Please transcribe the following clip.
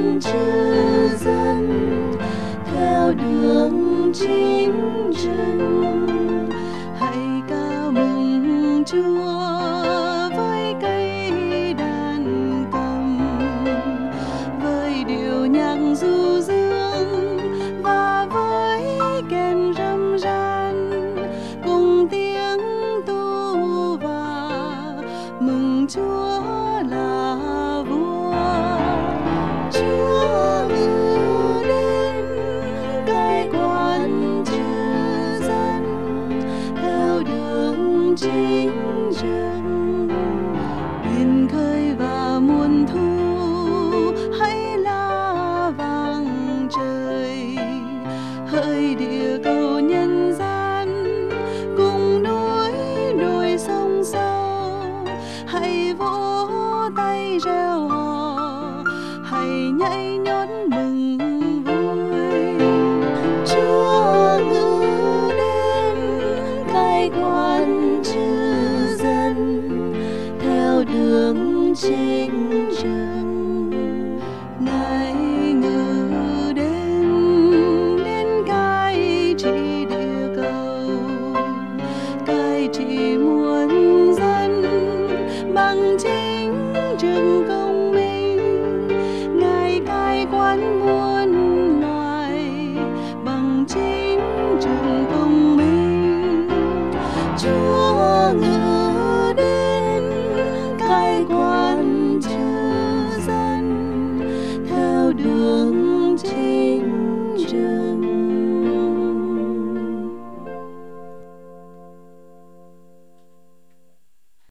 chư dân theo đường chính trần. Hãy ca mừng Chúa với cây đàn cầm, với điệu nhạc du dương và với kèn râm ran, cùng tiếng tu và mừng Chúa là vua. Chúa ngự đến cai quản chư dân theo đường chính trần. Biển khơi và muôn thu hãy la vang trời, hỡi địa cầu nhân gian cùng núi đồi sông sâu. Hãy vỗ tay reo hò, hãy nhảy nhót mừng vui. Chúa ngự đến cai quản chư dân theo đường chính trần.